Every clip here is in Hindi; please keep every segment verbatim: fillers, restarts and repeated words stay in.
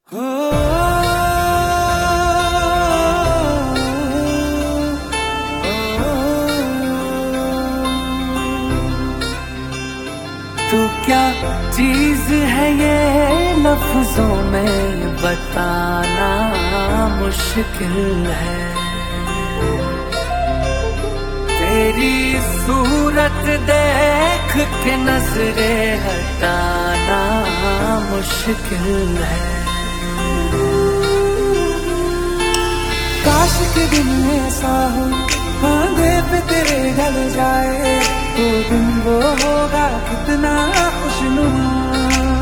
हो तू क्या चीज है ये लफ्जों में बताना मुश्किल है। तेरी सूरत देख के नजरे हटाना मुश्किल है। काश के दिन ऐसा हो कांधे पे तेरे ढल जाए, तो दिन वो होगा कितना खुशनुमा।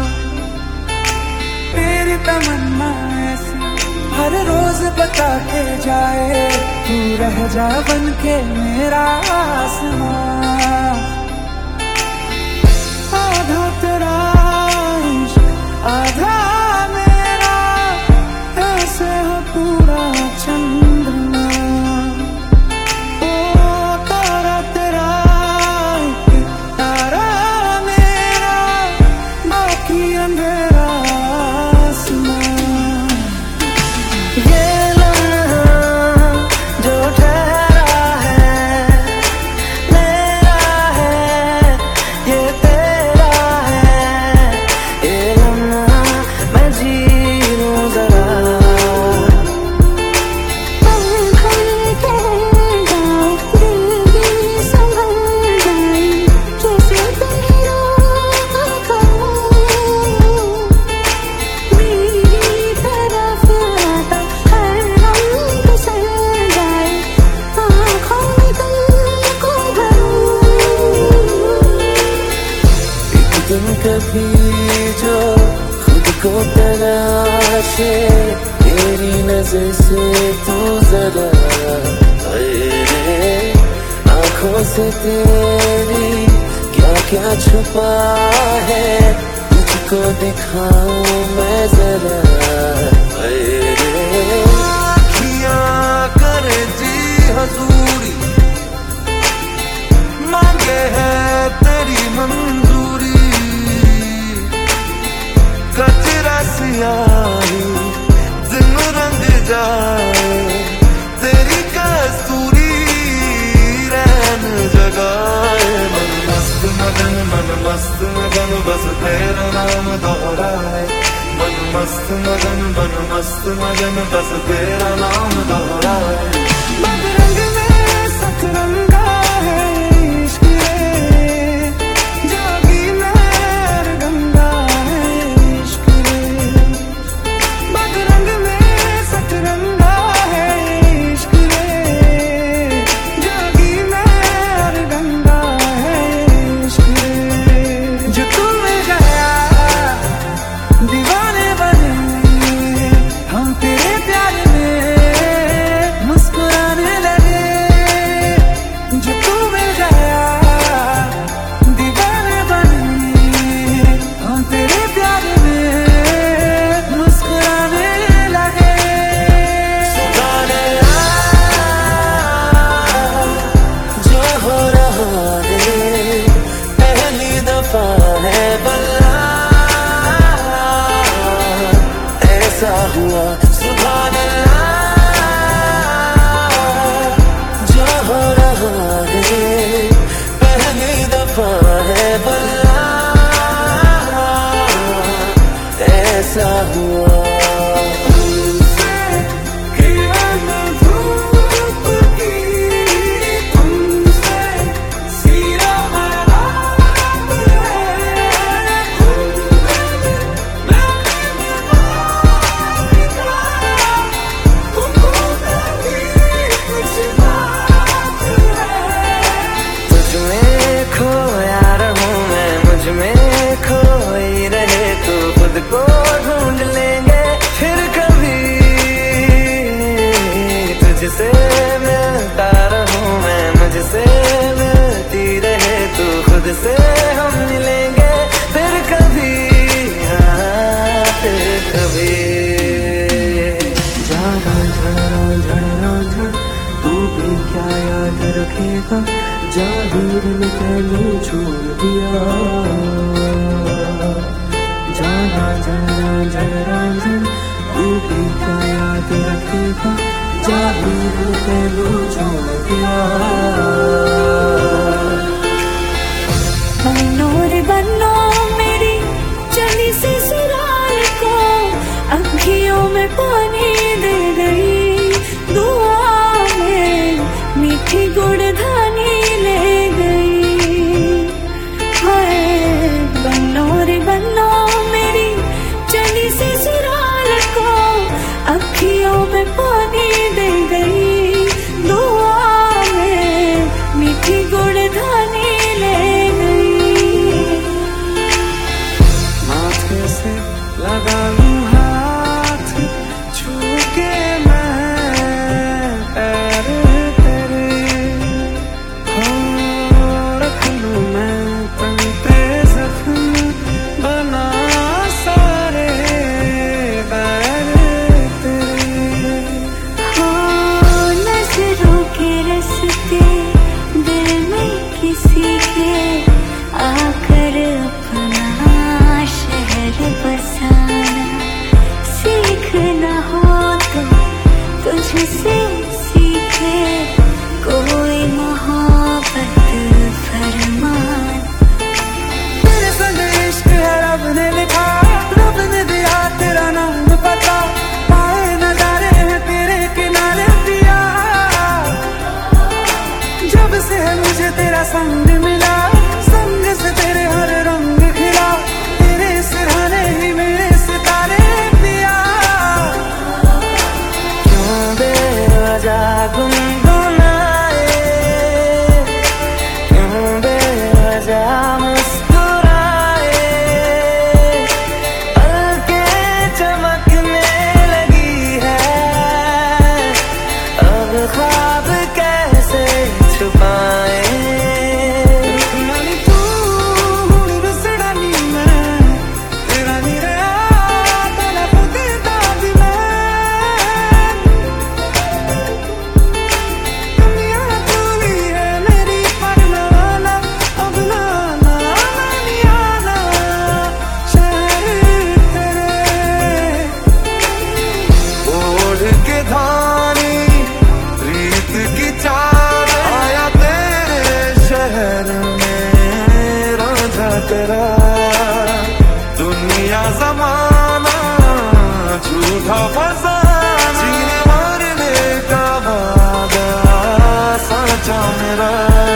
तेरी तमन्ना ऐसी हर रोज बता के जाए, तू रह जा बन के मेरा आसमां। आधा तेरा इश्क आधा मेरा, ऐसे हो पूरा चंद्रमा। ओ तारा तेरा एक तारा मेरा, बाकी अंधेरा आसमां। ये लम्हा जो ठहरा है मेरा है, ये तेरा है। ये लम्हा मैं जी लूं जरा। कभी जो खुद को तराशे, तेरी नजर से तू जरा रे, आंखों से तेरी क्या क्या छुपा है, तुझको दिखाऊं मैं जरा रे। आँखियाँ करे जी हजूरी, मांगे है तेरी मंजूरी। कचरा सियाही दिन रंग जाए, तेरी कस्तूरी रैन जगाए। मन मस्त मगन मन मस्त मगन बस तेरा नाम दोहराए। मन मस्त मगन मन मस्त मगन बस तेरा नाम दोहराए। बदरंग में सतरंगा है इश्क रे, जागी मेर गंगा है इश्क रे। बदरंग में सतरंगा है इश्क रे, जागी मेर गंगा है इश्क रे। जो तू मिल गया दीवाने बने हम तेरे प्यार में मुस्कुराने लगे। जो तू मिल गया दीवाने बने हम तेरे प्यार में मुस्कुराने लगे। सुभान अल्लाह, जो हो रहा है पहली दफा है बल्ला, ऐसा हुआ सुभान अल्लाह। जो हो रहा है पहली दफा है बल्ला, ऐसा हुआ। तुमसे किरण धूप की, तुमसे सीरा रात है। तुझमें खोया रहूं मैं, मुझ में खोई रहे तू, खुद को ढूंढ लेंगे फिर कभी। तुझसे मिलता रहूं मैं, मुझसे मिलती रहे तू, खुद से हम मिलेंगे फिर कभी। हाँ फिर कभी। जरा जरा जरा जरा तू भी क्या याद रखेगा, जाहिर में तेनू छोड़ दिया। जाना जाना जरा जरा भी क्या याद रखेगा, जादू तेलू छोड़ दिया। बनो रे बनो मेरी चली ससुराल को, अखियों में पानी दे गई, दुआ में मीठी गुड़धानी ले गई। हाय बनो रे बनो मेरी चली ससुराल को, अखियों में पानी दे गई, दुआ में मीठी गुड़धानी ले गई। माथे से लगा लूं हाथ, छू के मैं पैर तेरे, हो रख लूं मैं तन पे जख्म, बना सारे बैर तेरे। हो नजरों के रस्ते दिल में किसी के, आकर अपना शहर बसाना सीखना हो तो तुझसे सीखे कोई मोहब्बत फरमान। तेरे संग इश्क है रब ने लिखा, रब ने दिया तेरा नाम पता, पाए नजारे हैं तेरे किनारे दिया। जब से है मुझे तेरा संग मिला, संग से तेरे हर रंग खिला, तेरे सिरहाने ही मेरे सितारे दिया। क्यों बेवजह गुनगुनाए, क्यों बेवजह मुस्कुराए, पलकें चमकने लगी है, अब ख्वाब कैसे छुपाए। तेरा दुनिया जमाना झूठा फसाना, जीने मरने का वादा सच्चा मेरा।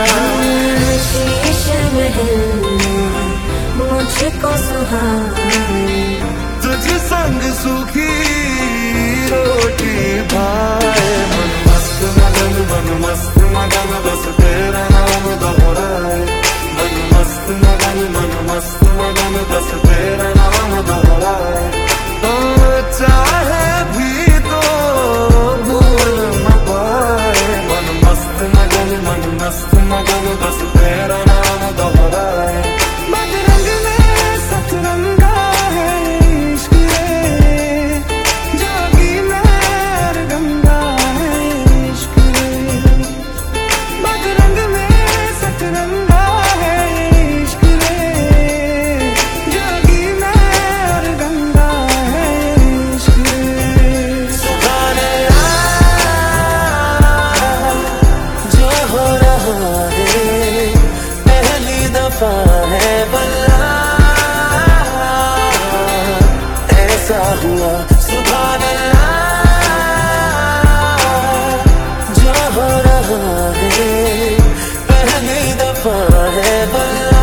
शीश महल मुझको सुहाए, तुझ संग सूखी रोटी भाए, मन मस्त मगन मन मस्त मगन बस तेरा नाम दोहराए, मन मस्त मगन मन मस्त मगन बस तेरा नाम दोहराए। तो चाहे भी तो भूल न पाए, मन मस्त मगन मन मस्त मगन बस तेरा नाम दोहराए। बजरंग में सतरंगा है इश्क रे, जोगी में गंगा है इश्क रे, बजरंग में सतरंगा है इश्क रे, जोगी में गंगा है इश्क रे। सुभान अल्लाह, जो हो रहा है पहली दफा है बल्ला, ऐसा हुआ सुभान अल्लाह, जो हो रहा है पहली दफा है बल्ला,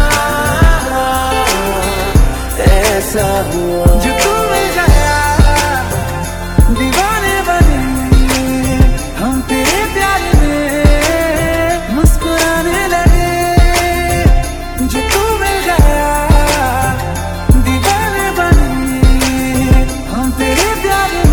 ऐसा हुआ। जो तू मिल गया दीवाने बने हम तेरे प्यार में मुस्कुराने लगे, जो तू मिल गया दीवाने बने हम तेरे प्यार में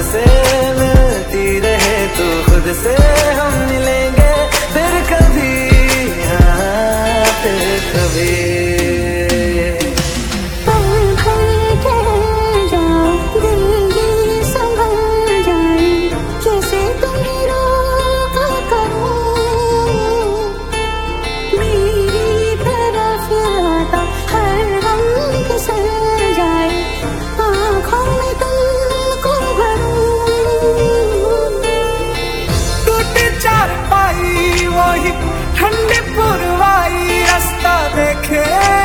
से मिलती रहे तो खुद से हम मिलेंगे फिर कभी, हाँ फिर कभी। ठंडी पुरवाई रास्ता देखे,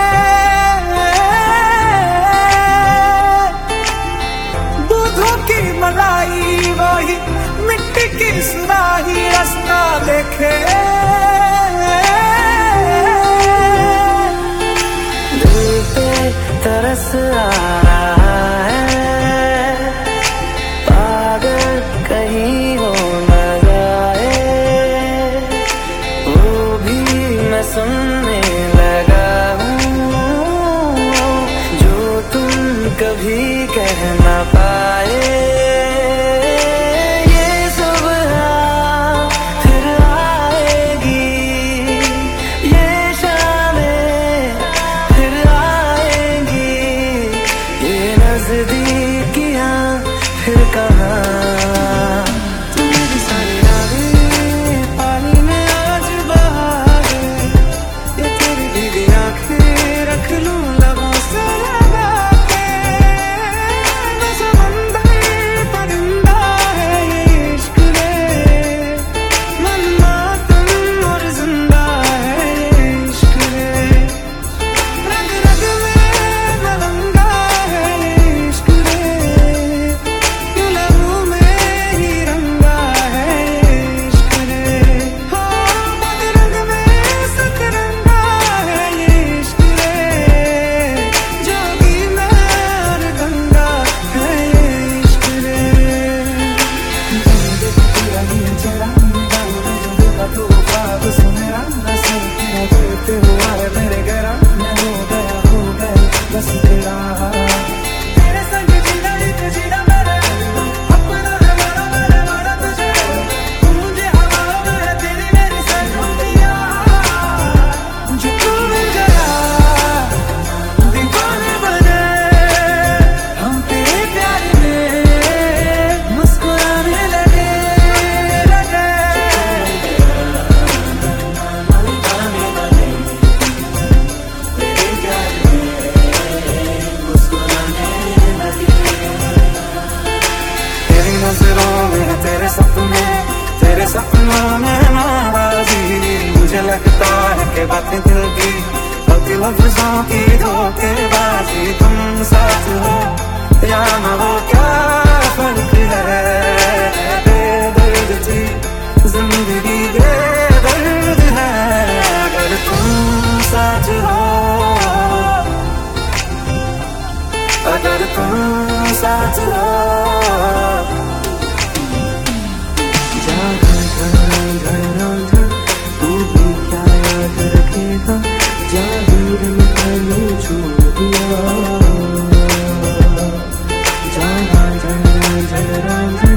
दूधों की मलाई वही मिट्टी की सुराही रास्ता देखे। दिल पे तरस आ रहा है, पागल कहीं हो न जाए, मैं सुनने लगा हूँ जो तुम कभी कह ना पाए। ये सुबह फिर आएगी, ये शामें फिर आएंगी, ये नजदीकियाँ फिर कहाँ। तेरे सपने तेरे सपनों में नाराजी, मुझे लगता है कि बातें दिल की होती लफ्जों की धोखेबाजी। तुम साथ हो या न हो क्या फर्क है, बेदर्द थी जिंदगी बेदर्द है। अगर तुम साथ हो, अगर तुम साथ हो, तू भी क्या याद रखेगा, जाहिर में छोड़ दिया, जहाँ जहाँ जहाँ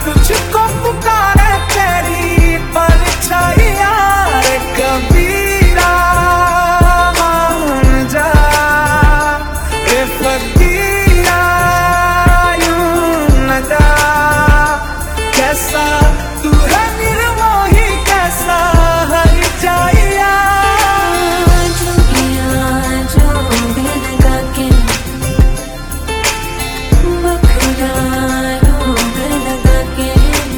तुझको पुकारे तेरी परछाइयां, कबीरा मान जा रे फकीरा यूं न जा। कैसा तू है निर्मोही, कैसा हर जाइया, जो किया जो भी लगा के बखरा रोग लगा के,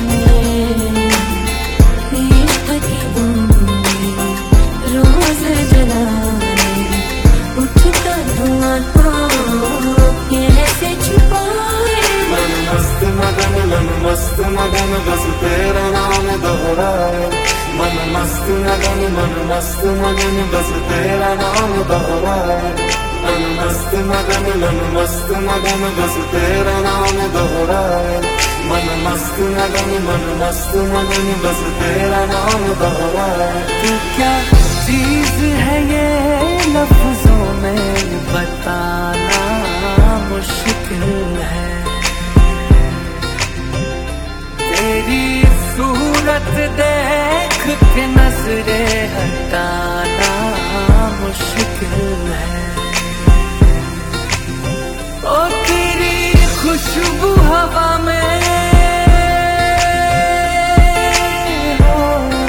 इश्क की बूंदी रोज जलाए, उठता धुआं तो कैसे छुपाए। मन मस्त मगन मन मस्त मगन बस तेरा नाम दोहराए, मन मस्त मगन मन मस्त मगन बस तेरा नाम दोहराए, मन मस्त मगन मन मस्त मगन बस तेरा नाम दोहराए, मन मस्त मगन मन मस्त मगन बस तेरा नाम दोहराए। तू क्या चीज है ये लफ्जों में बताना मुश्किल है, तेरी सूरत देख के नजरे हटाना मुश्किल है। ओ तेरी खुशबू हवा में हो,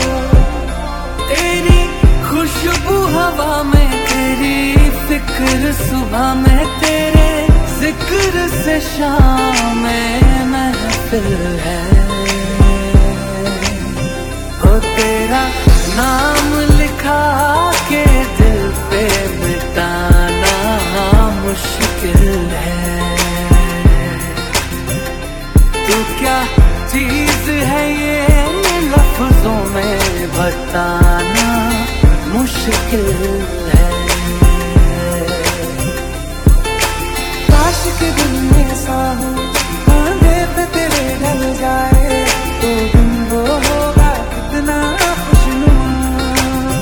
तेरी खुशबू हवा में, तेरी फिक्र सुबह में, तेरे जिक्र से शाम में महफिल है। ओ तेरा नाम लिखा के दिल पे मिटाना मुश्किल है। तू क्या चीज है ये लफ्जों में बताना मुश्किल है। काश के दिन में सा हूँ कांधे पे तेरे ढल जाए, तो दिन वो होगा कितना खुशनुमा।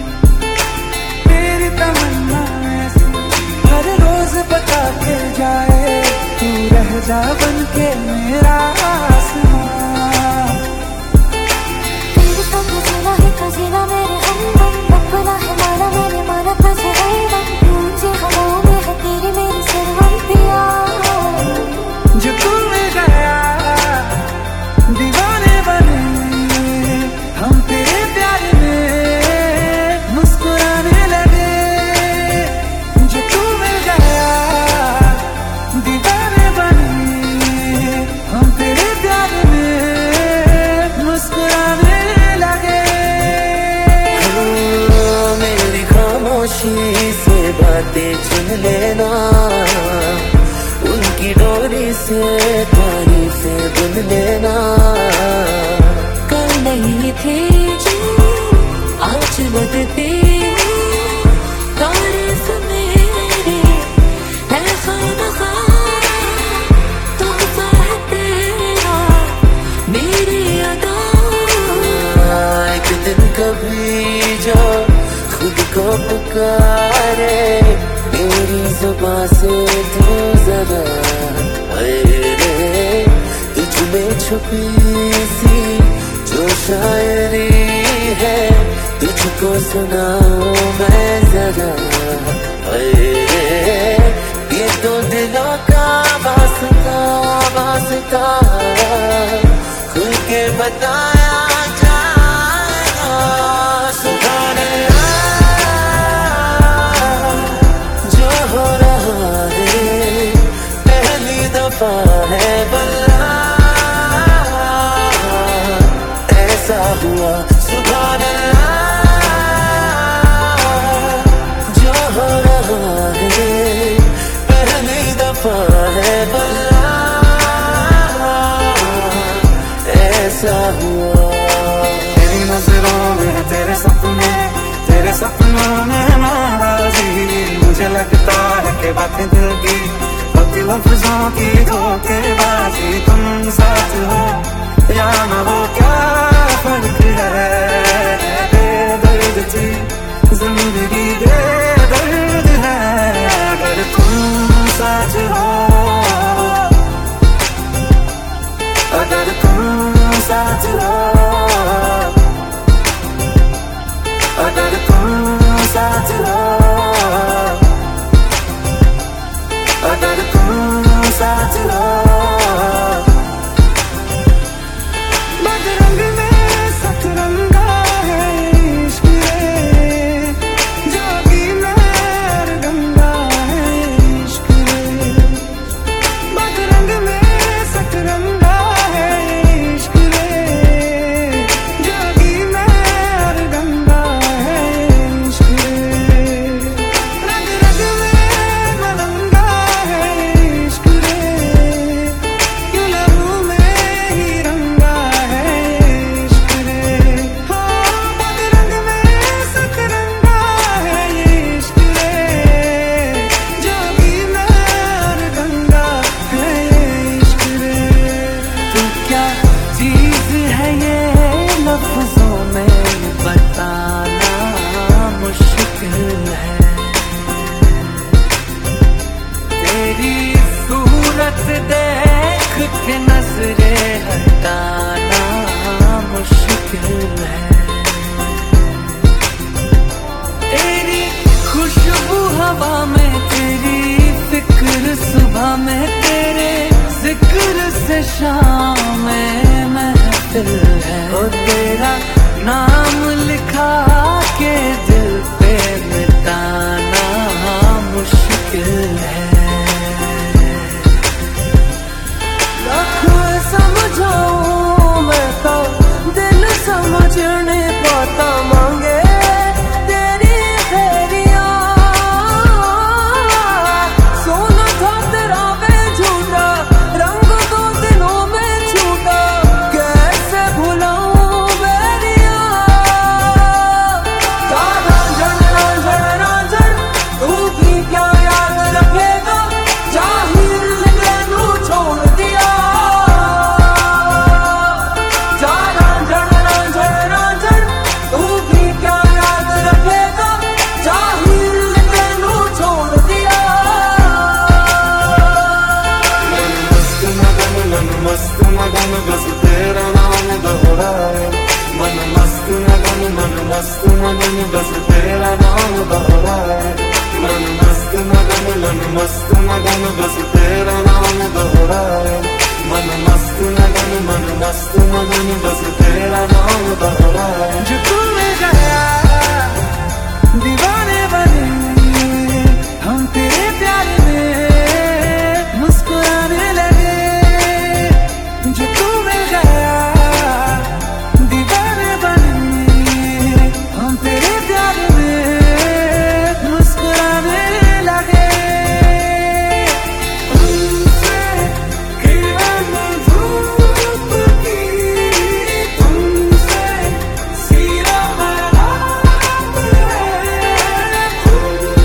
तेरी तमन्ना ऐसी हर रोज बता के जाए, तू रह जा बन के मेरा आसमां। तेरे संग जीना है कजीना मेरे हमदम, अपना है माना मैंने माना तुझे हरदम, तुझे हवाओं में है तेरी मेरी सरवम पिया। जो तू मिल गया दीवाने बने हम तेरे प्यार में मुस्कुराने लगे, जो तू मिल गया दीवाने बने हम तेरे प्यार में मुस्कुराने लगे। मेरी खामोशी से बातें चुन लेना, उनकी डोरी से तारीफें बुन लेना। कल नहीं थे जो आज बदते तारीफ मेरे है खामखा, तोहफा है तेरा मेरी अदा। एक दिन कभी जो खुद को पुकारे, तेरी जुबां से तू जरा रे, तुझ में छुपी सी जो शायरी है, तुझको सुनाऊं मैं जरा रे। ये तो दिलों का वास्ता वास्ता खुल के बताया जाएगा। सुभान अल्लाह जो हो रहा है पहली दफा है बल्ला, ऐसा हुआ सुभान अल्लाह जो हो रहा है पहली दफा है बल्ला, ऐसा हुआ। तेरी नजरों में तेरे सपने, तेरे सपनों में नाराजी, मुझे लगता है कि बातें दिल की होती लफ्जों की धोखेबाजी। तुम साथ हो या न हो क्या फर्क है, बेदर्द थी जिंदगी बेदर्द है। अगर तुम साथ हो, अगर तुम में तेरे जिक्र से शाम में महफिल है। ओ तेरा नाम लिखा के दिल पे मिटाना मुश्किल है। लाखों समझाऊं मैं तो दिल समझ नहीं पाता, मांगे तेरी फेरियां। सोना था तेरा वे झूठा, रंग दो दिनों में छूटा, कैसे भुलाऊं बेरिया। रांझन रांझन रांझन तू भी क्या याद रखेगा, जाहिर मैनू छोड़ दिया। रांझन रांझन रांझन तू भी क्या याद रखेगा, जाहिर मैनू छोड़ दिया। मन मस्त मगन बस तेरा नाम दोहराए, मन मस्त मगन मन मस्त मगन बस तेरा नाम दोहराए, मन मस्त मगन मन मस्त मगन बस तेरा नाम दोहराए, मन मस्त मगन मन मस्त मगन बस तेरा नाम दोहराए। जो तू मिल गया दीवाने बने हम तेरे प्यार में मुस्कुराने लगे। जो तू मिल गया दीवाने बने हम तेरे प्यार में मुस्कुराने लगे। तुमसे किरण धूप की, तुमसे सीरा महराब है, तुम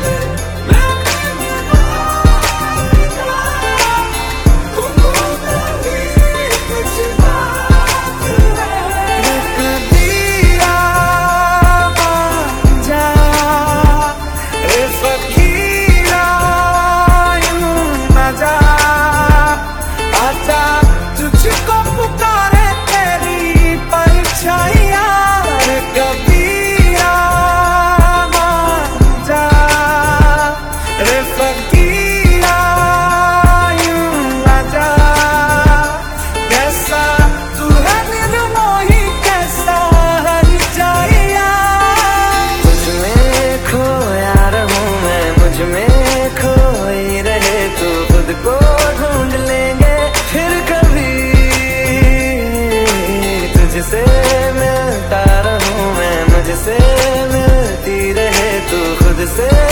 तुझको पुकारे तेरी परछाइयां, कभी मान जा रे फकीरा यूं ना जा। कैसा तू है निर्मोही कैसा हर जाइया। तुझ में खोया रहूं मैं, मुझ में खोई रहे तू, खुद को ढूंढ लेंगे फिर कभी। तुझसे मिलता रहूं मैं, मुझसे मिलती रहे तू, खुद से